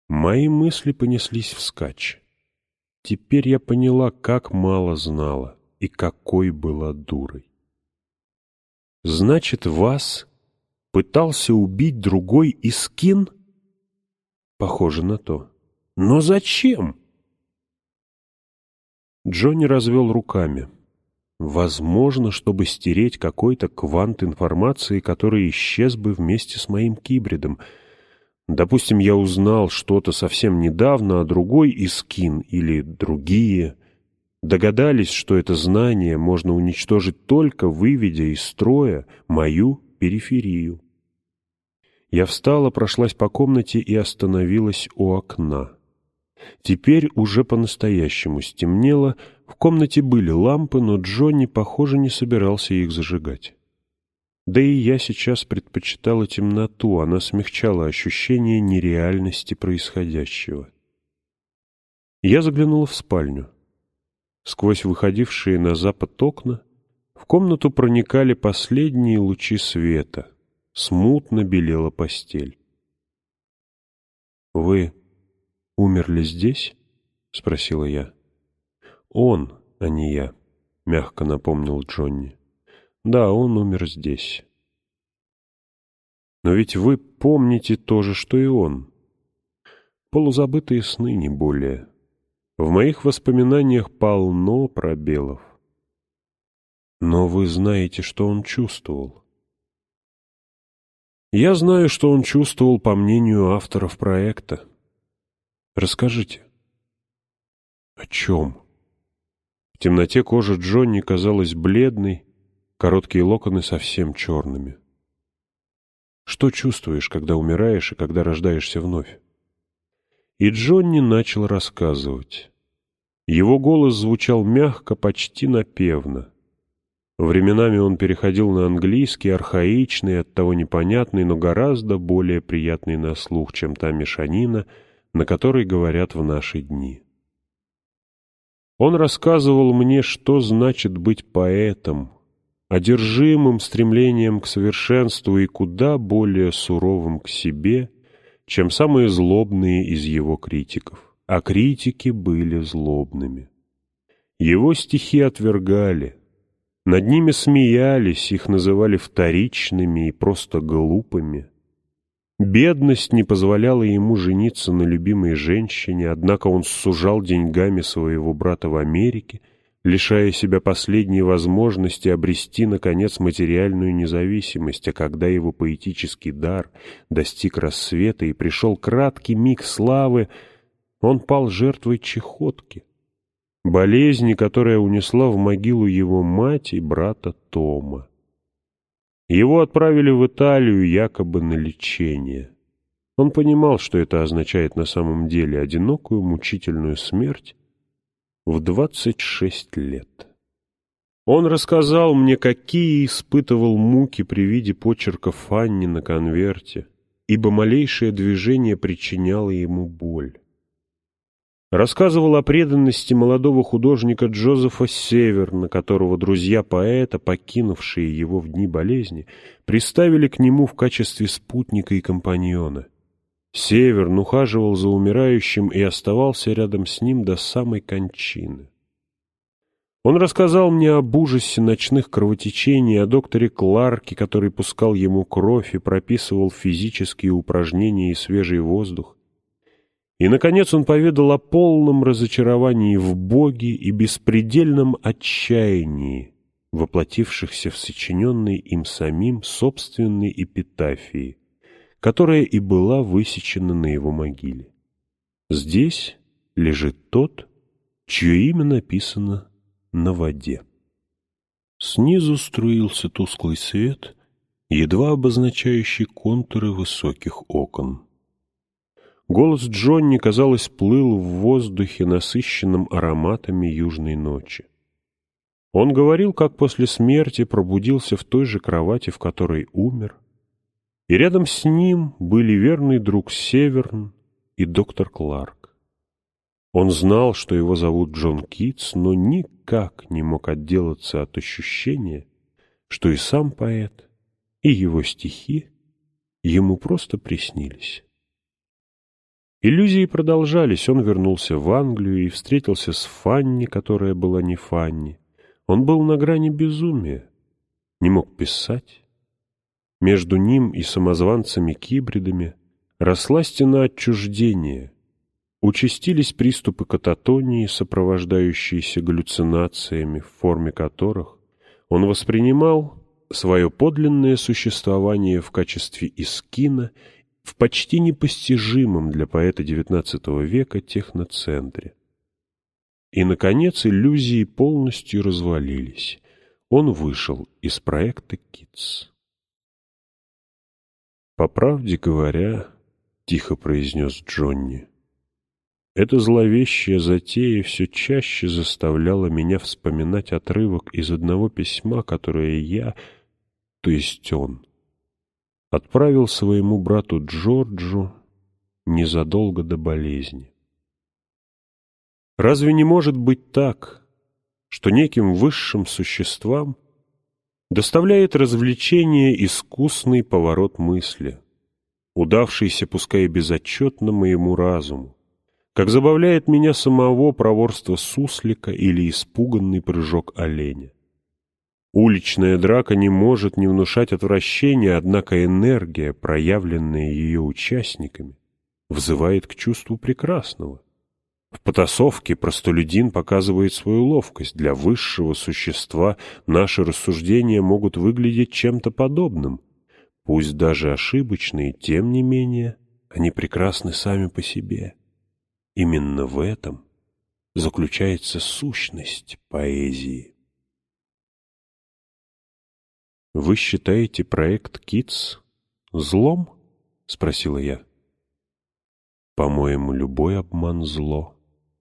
Мои мысли понеслись вскачь. Теперь я поняла, как мало знала и какой была дурой. Значит, вас пытался убить другой Искин? Похоже на то. Но зачем? Джонни развел руками. Возможно, чтобы стереть какой-то квант информации, который исчез бы вместе с моим кибридом. Допустим, я узнал что-то совсем недавно, а другой Искин или другие догадались, что это знание можно уничтожить только выведя из строя мою периферию. Я встала, прошлась по комнате и остановилась у окна. Теперь уже по-настоящему стемнело, в комнате были лампы, но Джонни, похоже, не собирался их зажигать. Да и я сейчас предпочитала темноту, она смягчала ощущение нереальности происходящего. Я заглянула в спальню. Сквозь выходившие на запад окна в комнату проникали последние лучи света. Смутно белела постель. «Вы умерли здесь?» — спросила я. «Он, а не я», — мягко напомнил Джонни. «Да, он умер здесь». «Но ведь вы помните то же, что и он. Полузабытые сны, не более. В моих воспоминаниях полно пробелов. Но вы знаете, что он чувствовал». «Я знаю, что он чувствовал, по мнению авторов проекта. Расскажите». «О чем?» В темноте кожа Джонни казалась бледной, короткие локоны совсем черными. «Что чувствуешь, когда умираешь и когда рождаешься вновь?» И Джонни начал рассказывать. Его голос звучал мягко, почти напевно. Временами он переходил на английский, архаичный, оттого непонятный, но гораздо более приятный на слух, чем та мешанина, на которой говорят в наши дни. Он рассказывал мне, что значит быть поэтом, одержимым стремлением к совершенству и куда более суровым к себе, чем самые злобные из его критиков. А критики были злобными. Его стихи отвергали. Над ними смеялись, их называли вторичными и просто глупыми. Бедность не позволяла ему жениться на любимой женщине, однако он сужал деньгами своего брата в Америке, лишая себя последней возможности обрести, наконец, материальную независимость, а когда его поэтический дар достиг рассвета и пришел краткий миг славы, он пал жертвой чахотки. Болезни, которая унесла в могилу его мать и брата Тома. Его отправили в Италию якобы на лечение. Он понимал, что это означает на самом деле одинокую, мучительную смерть в 26 лет. Он рассказал мне, какие испытывал муки при виде почерка Фанни на конверте, ибо малейшее движение причиняло ему боль. Рассказывал о преданности молодого художника Джозефа Северна, которого друзья поэта, покинувшие его в дни болезни, приставили к нему в качестве спутника и компаньона. Северн ухаживал за умирающим и оставался рядом с ним до самой кончины. Он рассказал мне об ужасе ночных кровотечений, о докторе Кларке, который пускал ему кровь и прописывал физические упражнения и свежий воздух. И, наконец, он поведал о полном разочаровании в Боге и беспредельном отчаянии, воплотившихся в сочиненной им самим собственной эпитафии, которая и была высечена на его могиле. Здесь лежит тот, чье имя написано на воде. Снизу струился тусклый свет, едва обозначающий контуры высоких окон. Голос Джонни, казалось, плыл в воздухе, насыщенном ароматами южной ночи. Он говорил, как после смерти пробудился в той же кровати, в которой умер, и рядом с ним были верный друг Северн и доктор Кларк. Он знал, что его зовут Джон Китс, но никак не мог отделаться от ощущения, что и сам поэт, и его стихи ему просто приснились. Иллюзии продолжались. Он вернулся в Англию и встретился с Фанни, которая была не Фанни. Он был на грани безумия, не мог писать. Между ним и самозванцами-кибридами росла стена отчуждения. Участились приступы кататонии, сопровождающиеся галлюцинациями, в форме которых он воспринимал свое подлинное существование в качестве эскина в почти непостижимом для поэта XIX века техноцентре. И, наконец, иллюзии полностью развалились. Он вышел из проекта КИТС. «По правде говоря, — тихо произнес Джонни, — эта зловещая затея все чаще заставляла меня вспоминать отрывок из одного письма, которое я, то есть он, отправил своему брату Джорджу незадолго до болезни. Разве не может быть так, что неким высшим существам доставляет развлечение искусный поворот мысли, удавшийся, пускай и безотчетно, моему разуму, как забавляет меня самого проворство суслика или испуганный прыжок оленя? Уличная драка не может не внушать отвращения, однако энергия, проявленная ее участниками, взывает к чувству прекрасного. В потасовке простолюдин показывает свою ловкость. Для высшего существа наши рассуждения могут выглядеть чем-то подобным. Пусть даже ошибочные, тем не менее, они прекрасны сами по себе. Именно в этом заключается сущность поэзии. «Вы считаете проект КИТС злом?» — спросила я. «По-моему, любой обман — зло».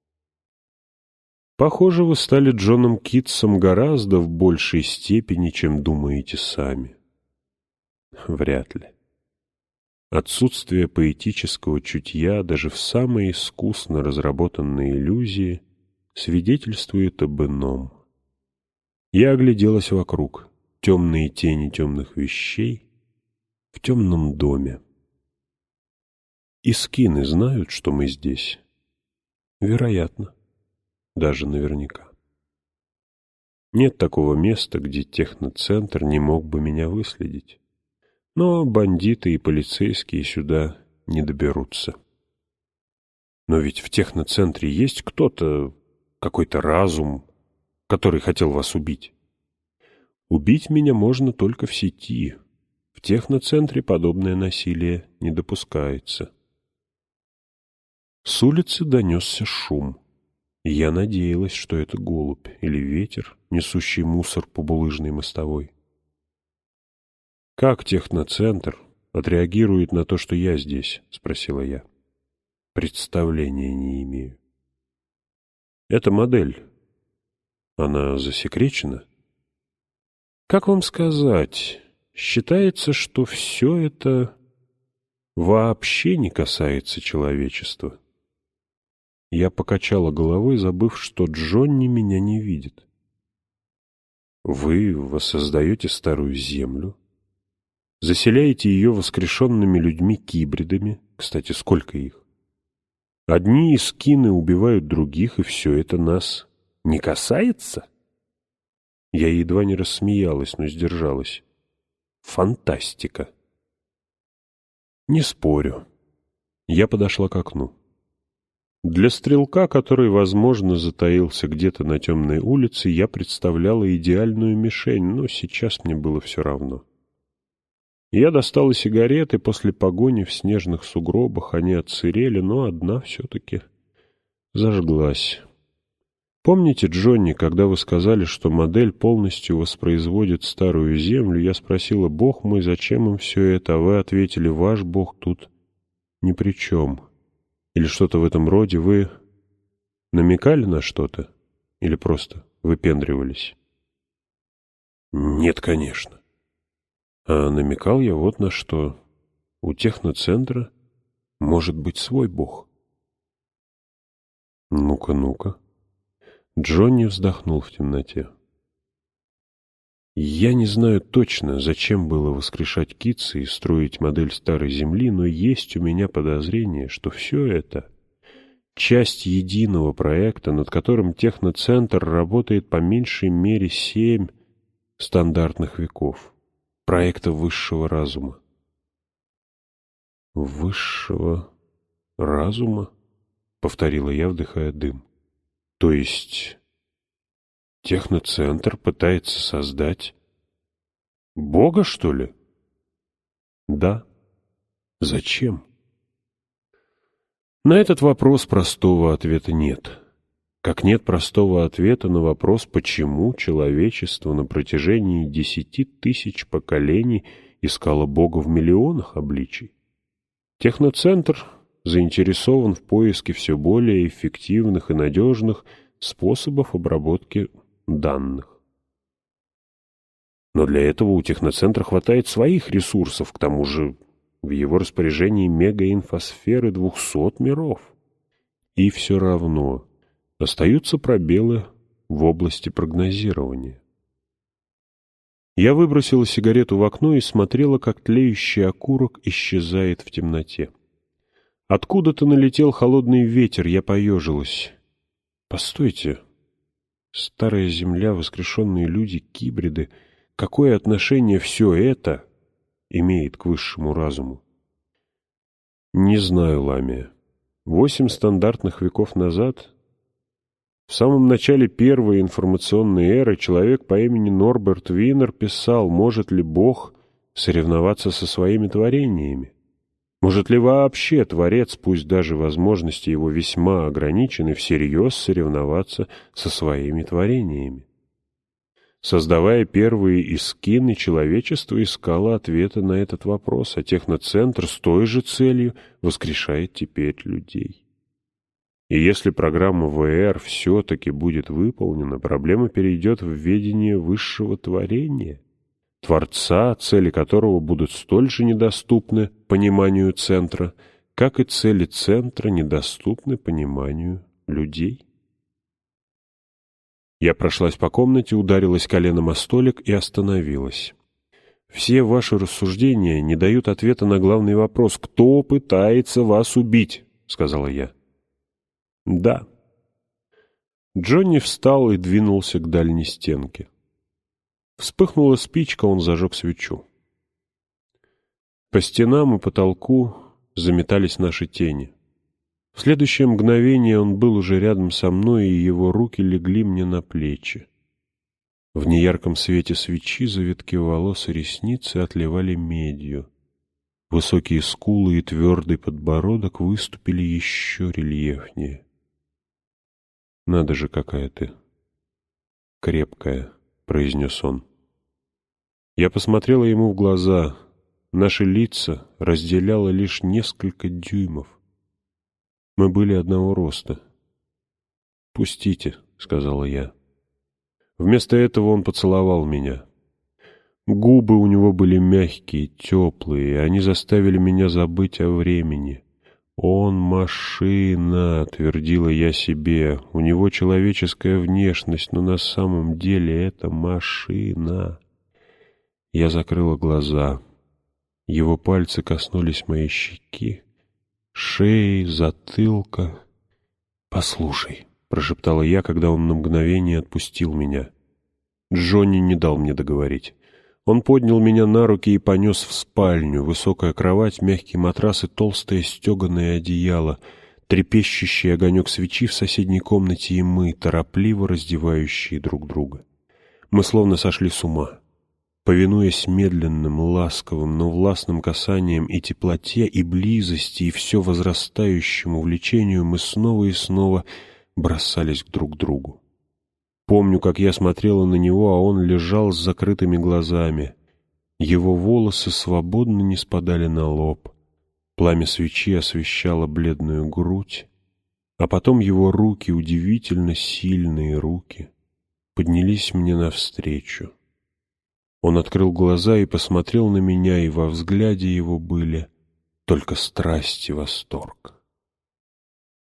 «Похоже, вы стали Джоном Китсом гораздо в большей степени, чем думаете сами». «Вряд ли. Отсутствие поэтического чутья даже в самой искусно разработанной иллюзии свидетельствует об ином». Я огляделась вокруг. Темные тени темных вещей в темном доме. Искины знают, что мы здесь? Вероятно. Даже наверняка. Нет такого места, где техноцентр не мог бы меня выследить. Но бандиты и полицейские сюда не доберутся. Но ведь в техноцентре есть кто-то, какой-то разум, который хотел вас убить. Убить меня можно только в сети. В техноцентре подобное насилие не допускается. С улицы донесся шум. Я надеялась, что это голубь или ветер, несущий мусор по булыжной мостовой. «Как техноцентр отреагирует на то, что я здесь?» — спросила я. «Представления не имею». «Это модель. Она засекречена?» «Как вам сказать? Считается, что все это вообще не касается человечества». Я покачала головой, забыв, что Джонни меня не видит. «Вы воссоздаете старую землю, заселяете ее воскрешенными людьми-кибридами, кстати, сколько их? Одни эскины убивают других, и все это нас не касается?» Я едва не рассмеялась, но сдержалась. Фантастика. Не спорю. Я подошла к окну. Для стрелка, который, возможно, затаился где-то на темной улице, я представляла идеальную мишень, но сейчас мне было все равно. Я достала сигареты, после погони в снежных сугробах они отсырели, но одна все-таки зажглась. Помните, Джонни, когда вы сказали, что модель полностью воспроизводит старую землю, я спросила: «Бог мой, зачем им все это?» А вы ответили: «Ваш Бог тут ни при чем». Или что-то в этом роде. Вы намекали на что-то? Или просто выпендривались? Нет, конечно. А намекал я вот на что. У техноцентра может быть свой Бог. Ну-ка, ну-ка. Джонни вздохнул в темноте. Я не знаю точно, зачем было воскрешать Китса и строить модель старой Земли, но есть у меня подозрение, что все это — часть единого проекта, над которым техноцентр работает по меньшей мере 7 стандартных веков. Проекта высшего разума. «Высшего разума?» — повторила я, вдыхая дым. «То есть техноцентр пытается создать Бога, что ли?» «Да. Зачем?» На этот вопрос простого ответа нет. Как нет простого ответа на вопрос, почему человечество на протяжении 10 тысяч поколений искало Бога в миллионах обличий. Техноцентр заинтересован в поиске все более эффективных и надежных способов обработки данных. Но для этого у техноцентра хватает своих ресурсов, к тому же в его распоряжении мегаинфосферы 200 миров. И все равно остаются пробелы в области прогнозирования. Я выбросила сигарету в окно и смотрела, как тлеющий окурок исчезает в темноте. Откуда-то налетел холодный ветер, я поежилась. Постойте, старая земля, воскрешенные люди, кибриды, какое отношение все это имеет к высшему разуму? Не знаю, Ламия. 8 стандартных веков назад, в самом начале первой информационной эры, человек по имени Норберт Винер писал, может ли Бог соревноваться со своими творениями. Может ли вообще Творец, пусть даже возможности его весьма ограничены, всерьез соревноваться со своими творениями? Создавая первые эскины, человечество искало ответа на этот вопрос, а техноцентр с той же целью воскрешает теперь людей. И если программа ВР все-таки будет выполнена, проблема перейдет в ведение высшего творения, Творца, цели которого будут столь же недоступны пониманию центра, как и цели центра недоступны пониманию людей. Я прошлась по комнате, ударилась коленом о столик и остановилась. Все ваши рассуждения не дают ответа на главный вопрос: «Кто пытается вас убить?» — сказала я. «Да». Джонни встал и двинулся к дальней стенке. Вспыхнула спичка, он зажег свечу. По стенам и потолку заметались наши тени. В следующее мгновение он был уже рядом со мной, и его руки легли мне на плечи. В неярком свете свечи завитки волос и ресницы отливали медью. Высокие скулы и твердый подбородок выступили еще рельефнее. «Надо же, какая ты крепкая», — произнес он. Я посмотрела ему в глаза. Наши лица разделяло лишь несколько дюймов. Мы были одного роста. «Пустите», — сказала я. Вместо этого он поцеловал меня. Губы у него были мягкие, теплые, и они заставили меня забыть о времени. «Он машина», — твердила я себе. «У него человеческая внешность, но на самом деле это машина». Я закрыла глаза. Его пальцы коснулись моей щеки, шеи, затылка. «Послушай», — прошептала я, когда он на мгновение отпустил меня. Джонни не дал мне договорить. Он поднял меня на руки и понес в спальню. Высокая кровать, мягкий матрас и толстое стеганое одеяло, трепещущий огонек свечи в соседней комнате и мы, торопливо раздевающие друг друга. Мы словно сошли с ума. Повинуясь медленным, ласковым, но властным касаниям и теплоте, и близости, и все возрастающему влечению, мы снова и снова бросались друг к другу. Помню, как я смотрела на него, а он лежал с закрытыми глазами. Его волосы свободно не спадали на лоб. Пламя свечи освещало бледную грудь, а потом его руки, удивительно сильные руки, поднялись мне навстречу. Он открыл глаза и посмотрел на меня, и во взгляде его были только страсть и восторг.